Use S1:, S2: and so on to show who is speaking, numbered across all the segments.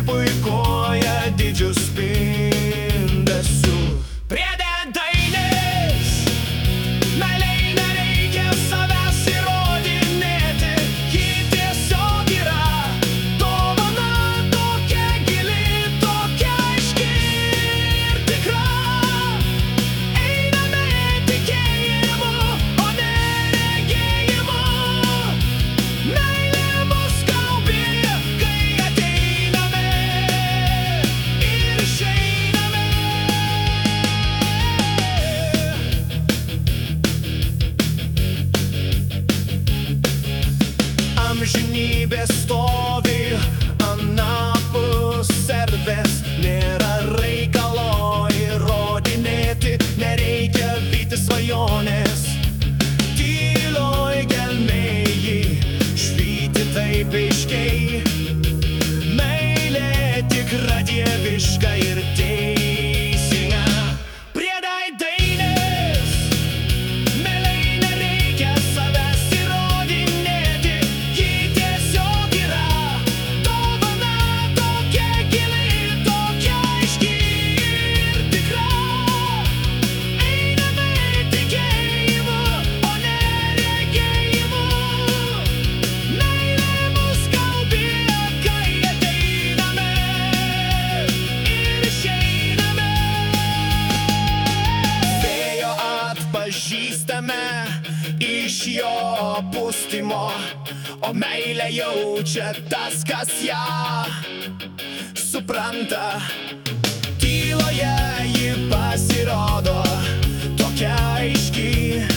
S1: puikuoja didžių spindesių. Priedainis, meilei nereikia savęs įrodinėti, ji tiesiog yra dovana, tokia gili, tokia aiški ir tikra. Einame tikėjimu, o ne regėjimu. Meilė mus gaubia, kai ateiname ir išeiname. Amžinybė stovi anapus erdvės, nėra reikalo įrodinėti, nereikia vyti svajonės. Tyloj gelmėji švyti taip aiškiai, meilė tikra, dieviška ir teisinga. Priedainis, meilei nereikia savęs įrodinėti, ji tiesiog yra dovana, tokia gili, tokia aiški ir tikra. Einame tikėjimu, o ne regėjimu. Meilė mus gaubia, kai ateiname ir išeiname. Vėjo atpažįstame iš jo pustymo, o meilę jaučia tas, kas ją supranta. Tyloje ji pasirodo tokia aiški,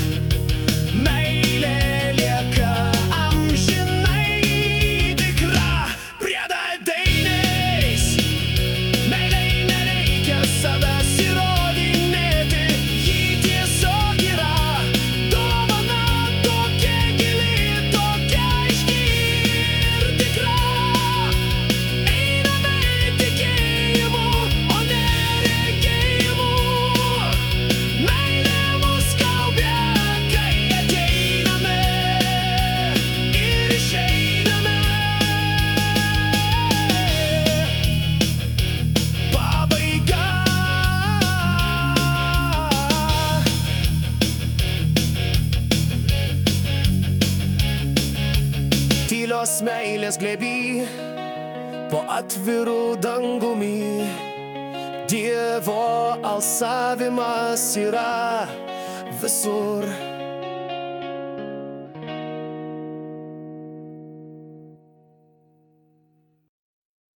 S1: meilė lieka amžinai tikra. Priedainis, meilei nereikia savęs įrodinėti, ji tiesiog yra dovana, tokia gili, tokia aiški ir tikra. Einame tikėjimu, o ne regėjimu. Meilė mus gaubia, kai ateiname ir išeiname. Pabaiga. Tylios meilės glėby, po atviru dangumi, Dievo alsavimas yra visur.